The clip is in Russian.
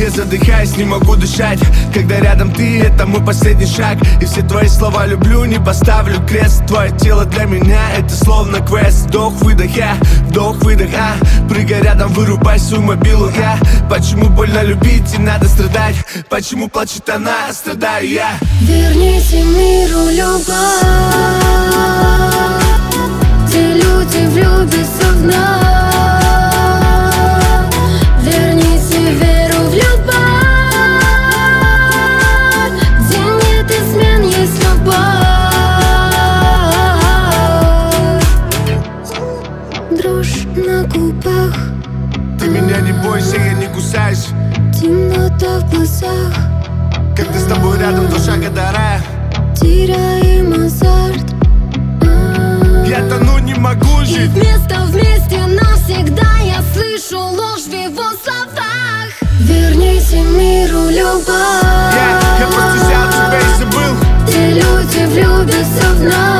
Я задыхаюсь, не могу дышать, когда рядом ты, это мой последний шаг. И все твои слова люблю, не поставлю крест. Твое тело для меня, это словно квест. Вдох-выдох, я, вдох-выдох, прыгай рядом, вырубай свою мобилу, я. Почему больно любить и надо страдать? Почему плачет она, страдаю я? Верните миру любовь, где люди влюбятся вновь. Верните веру в любовь, где нет измен, есть любовь. Дрожь на губах, Ты меня не бойся, я не кусаюсь. темнота в глазах, Когда с тобой рядом, до шага до рая. теряем азарт. Я тону, не могу И жить. вместе навсегда я слышу ложь в его словах. Верните миру любовь, Я просто взял тебя и забыл. где люди влюбятся вновь.